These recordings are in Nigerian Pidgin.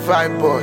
Vibe boy.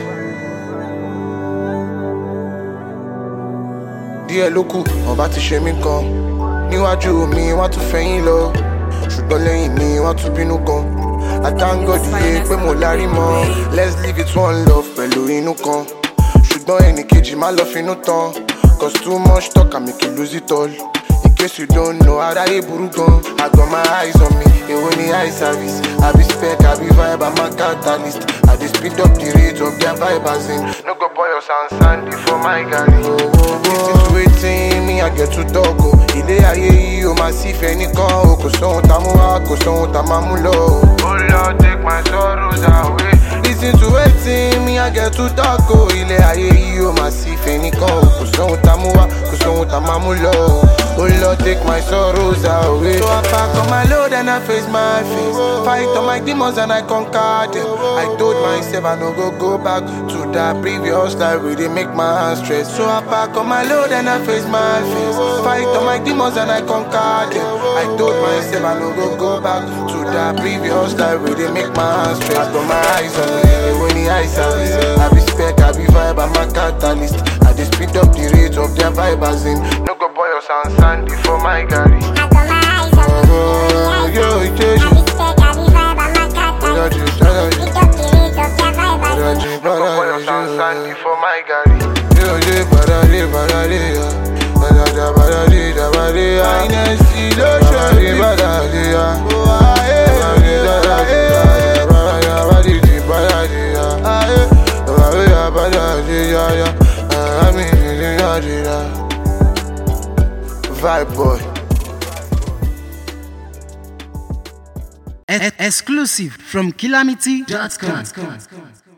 Díẹ̀ ló kù, wọ́n bá ti ṣe mí kan. Níwájú mi, wọ́n tún fẹ̀yìn lọ. Ṣùgbọ́n lẹ́yìn mi, wọ́n tún bínú gan. I thank God yé pé mo lárí mọ́. Let's live it one love pẹ̀lú inú kan. Ṣùgbọ́n ẹnì kejì má lọ finú tán. Cause too much talk can make you lose it all. In case you don't know, aráyé burú gan. I got my eyes on me, èwo ni eye service. I be spec, I be vibe, I'm a catalyst. I dey speed up the rate of their vibe as in. No go pour your sandy for my garri. Listen to wetin me I get to talk o. Ilé ayé yìí o máa sí fẹ́ nìkan o. Kò sóhun tá mú wá, kò sóhun tá máa mú lọ o. Oh Lord, take my sorrows away. Listen to wetin me I get to talk o. Ilé ayé yìí o máa sí fẹ́ nìkan o. Kò sóhun tá mú wá, kò sóhun tá máa mú lọ o. Oh Lord, take my sorrows away. So I pack on my load and I face my face. Fight on my demons and I conquer them. I told myself I no go back to that previous life where they make my hands stress. So I pack on my load and I face my face. Fight on my demons and I conquer them. I told myself I no go back to that previous life where they make my hands stress. I got my eyes on me when the eye service. I be spec, I be vibe, I'm a catalyst. I just speed up the rate of their vibe as in. No go boy your sandy for my garri. I got my eyes on me. Yo, I be spec, I be vibe, I'm a catalyst. Pick up the rate of their vibe as in. No go boy your sandy for my garri. Yo, badade, badade, ya. Badada, badade, badade, ya. Inesty, lo shari, badade, ya. Badade, badade, badade, badade, ya. Badade, badade, ya. Vibe boy. Exclusive from Calamity.com.